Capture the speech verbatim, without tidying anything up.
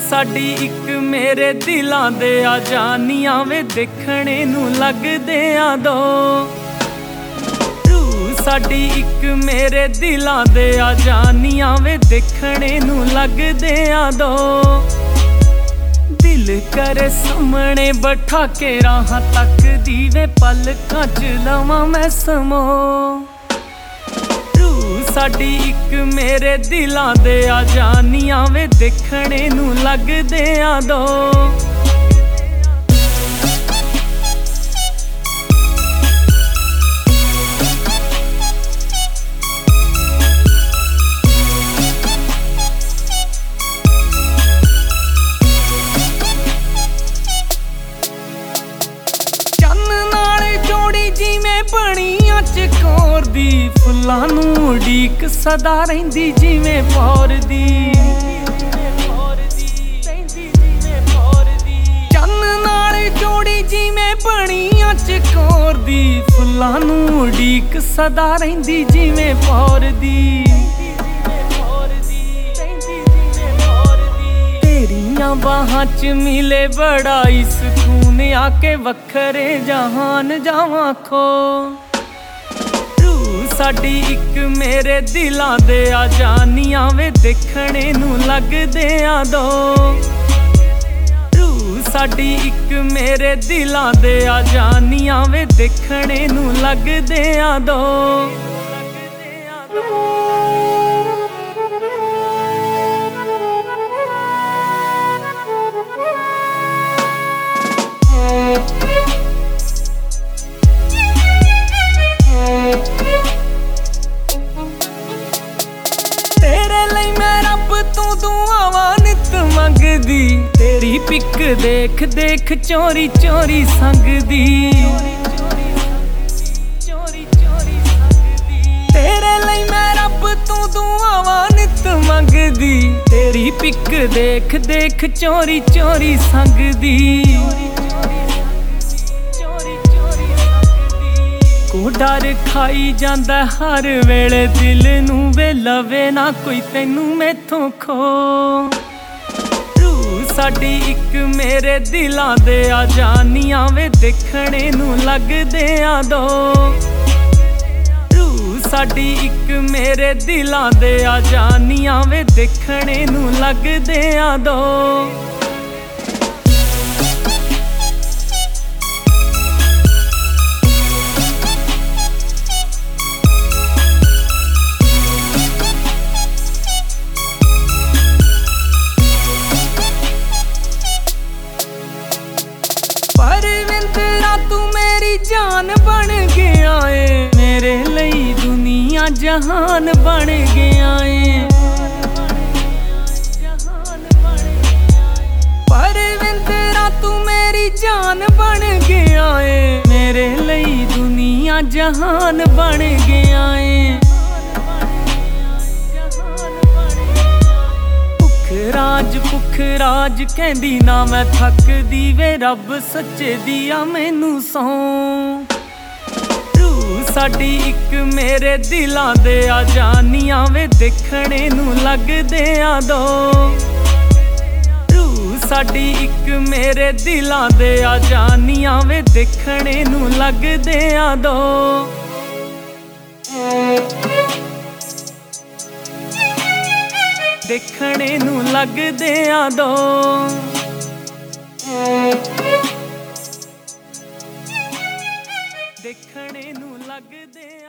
ਸਾਡੀ ਇੱਕ ਮੇਰੇ ਦਿਲਾਂ ਦੇ ਆ ਜਾਨੀਆਂ ਵੇ ਦੇਖਣੇ ਨੂੰ ਲੱਗਦੇ ਆ ਦੋ। ਰੂਹ ਸਾਡੀ ਇੱਕ ਮੇਰੇ ਦਿਲਾਂ ਦੇ ਆ ਜਾਨੀਆਂ ਵੇ ਦੇਖਣੇ ਨੂੰ ਲੱਗਦੇ ਆ ਦੋ। ਦਿਲ ਕਰੇ ਸਾਹਮਣੇ ਬਿਠਾ ਕੇ ਰਾਹਾਂ ਤੱਕਦੀ ਵੇ ਪਲਕਾਂ ਚ ਲਵਾਂ ਮੈਂ ਸਮੋ। ਸਾਡੀ ਇੱਕ ਮੇਰੇ ਦਿਲਾਂ ਦੇ ਆ ਜਾਨੀਆਂ ਵੇ ਦੇਖਣੇ ਨੂੰ ਲੱਗਦੇ ਆ ਦੋ। ਜਿਵੇਂ ਬਣੀਆਂ ਚਕੋਰ ਦੀ ਫੁੱਲਾਂ ਨੂੰ ਉਡੀਕ ਸਦਾ ਰਹਿੰਦੀ ਜਿਵੇਂ ਪੌਰ ਦੀ। ਚੰਨ ਨਾਲ ਜੋੜੀ ਜਿਵੇਂ ਬਣੀਆਂ ਚਕੋਰ ਦੀ ਫੁੱਲਾਂ ਨੂੰ ਉਡੀਕ ਸਦਾ ਰਹਿੰਦੀ ਜਿਵੇਂ ਪੌਰ ਦੀ। ਤੇਰੀਆਂ ਬਾਹਾਂ ਚ ਮਿਲੇ ਬੜਾ ਹੀ ਸਕੂਨ ਆ ਕੇ ਵੱਖਰੇ ਜਹਾਨ ਜਾਵਾਂ ਖੋ। ਰੂਹ ਸਾਡੀ ਇੱਕ ਮੇਰੇ ਦਿਲਾਂ ਦੇ ਆ ਜਾਨੀਆਂ ਵੇ ਦੇਖਣੇ ਨੂੰ ਲੱਗਦੇ ਆ ਦੋ। ਰੂਹ ਸਾਡੀ ਇੱਕ ਮੇਰੇ ਦਿਲਾਂ ਦੇ ਆ ਜਾਨੀਆਂ ਵੇ ਦੇਖਣੇ ਨੂੰ ਲੱਗਦੇ ਆ ਦੋ। ਤੇਰੇ ਲਈ ਮੈਂ ਰੱਬ ਤੋਂ ਦੁਆਵਾਂ ਨਿਤ ਮੰਗਦੀ। ਤੇਰੀ ਪਿੱਕ ਦੇਖ ਦੇਖ ਚੋਰੀ ਚੋਰੀ ਸੰਗਦੀ। ਤੇਰੇ ਲਈ ਮੈਂ ਰੱਬ ਤੋਂ ਦੁਆਵਾਂ ਨਿਤ ਮੰਗਦੀ। ਤੇਰੀ ਪਿੱਕ ਦੇਖ ਦੇਖ ਚੋਰੀ ਚੋਰੀ ਸੰਗਦੀ। ਕੋ ਡਰ ਖਾਈ ਜਾਂਦਾ ਹਰ ਵੇਲੇ ਦਿਲ ਨੂੰ ਵੇ ਲਵੇ ਨਾ ਕੋਈ ਤੈਨੂੰ ਮੈਥੋਂ ਖੋ। ਰੂਹ ਸਾਡੀ ਇੱਕ ਮੇਰੇ ਦਿਲਾਂ ਦੇ ਆ ਜਾਨੀਆਂ ਵੇ ਦੇਖਣੇ ਨੂੰ ਲੱਗਦੇ ਆ ਦੋ। ਰੂਹ ਸਾਡੀ ਇੱਕ ਮੇਰੇ ਦਿਲਾਂ ਦੇ ਆ ਜਾਨੀਆਂ ਵੇ ਦੇਖਣੇ ਨੂੰ ਲੱਗਦੇ ਆ ਦੋ। ਪਰਵਿੰਦਰਾ ਤੂੰ ਮੇਰੀ ਜਾਨ ਬਣ ਗਿਆ ਏ। ਮੇਰੇ ਲਈ ਦੁਨੀਆ ਜਹਾਨ ਬਣ ਗਿਆ ਏ। ਪਰਵਿੰਦਰਾ ਤੂੰ ਮੇਰੀ ਜਾਨ ਬਣ ਗਿਆ ਏ। ਮੇਰੇ ਲਈ ਦੁਨੀਆ ਜਹਾਨ ਬਣ ਗਿਆ ਏ। ਰਾਜ ਭੁੱਖ ਰਾਜ ਕਹਿੰਦੀ ਨਾ ਮੈਂ ਥੱਕਦੀ ਵੇ ਰੱਬ ਸੱਚੇ ਦੀ ਆ ਮੈਨੂੰ ਸਹੁੰ। ਰੂਹ ਸਾਡੀ ਇੱਕ ਮੇਰੇ ਦਿਲਾਂ ਦੇ ਆ ਜਾਨੀਆਂ ਵੇ ਦੇਖਣੇ ਨੂੰ ਲੱਗਦੇ ਆ ਦੋ। ਰੂਹ ਸਾਡੀ ਇੱਕ ਮੇਰੇ ਦਿਲਾਂ ਦੇ ਆ ਜਾਨੀਆਂ ਵੇ ਦੇਖਣੇ ਨੂੰ ਲੱਗਦੇ ਆ ਦੋ। ਦੇਖਣੇ ਨੂੰ ਲੱਗਦੇ ਆ ਦੋ। ਦੇਖਣੇ ਨੂੰ ਲੱਗਦੇ ਆ